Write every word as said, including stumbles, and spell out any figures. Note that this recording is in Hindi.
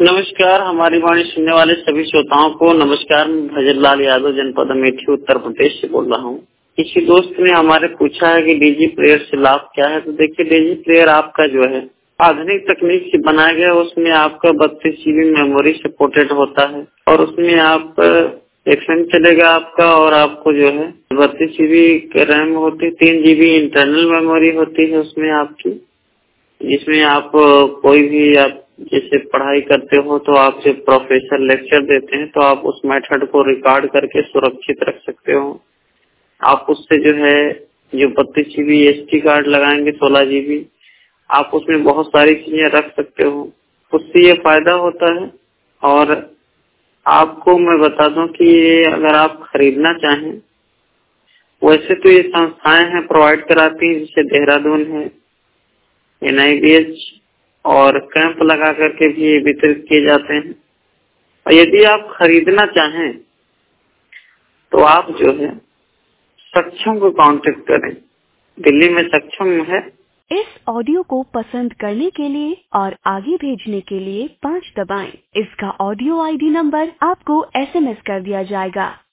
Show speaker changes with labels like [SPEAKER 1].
[SPEAKER 1] नमस्कार, हमारी वाणी सुनने वाले सभी श्रोताओं को नमस्कार। मैं भजनलाल यादव, जनपद अमेठी, उत्तर प्रदेश से बोल रहा हूँ। किसी दोस्त ने हमारे पूछा है कि डीजी प्लेयर से लाभ क्या है। तो देखिए, डीजी प्लेयर आपका जो है आधुनिक तकनीक से बनाया गया, उसमें आपका बत्तीस जीबी मेमोरी सपोर्टेड होता है और उसमें आप एफएम चलेगा आपका, और आपको जो है बत्तीस जीबी रैम होती है, तीन जीबी इंटरनल मेमोरी होती है उसमें आपकी, जिसमें आप कोई भी आप जैसे पढ़ाई करते हो तो आप जब प्रोफेसर लेक्चर देते हैं तो आप उस मेथड को रिकॉर्ड करके सुरक्षित रख सकते हो। आप उससे जो है जो बत्तीस जीबी एसडी कार्ड लगाएंगे, सोलह जीबी, आप उसमें बहुत सारी चीजें रख सकते हो। उससे ये फायदा होता है। और आपको मैं बता दूं कि ये अगर आप खरीदना चाहें, वैसे तो ये संस्थाएं हैं प्रोवाइड कराती हैं, जैसे देहरादून है, एन आई बी एच, और कैंप लगा करके भी वितरित किए जाते हैं। और यदि आप खरीदना चाहें तो आप जो है सक्षम को कांटेक्ट करें, दिल्ली में सक्षम है।
[SPEAKER 2] इस ऑडियो को पसंद करने के लिए और आगे भेजने के लिए पाँच दबाएं। इसका ऑडियो आईडी नंबर आपको एसएमएस कर दिया जाएगा।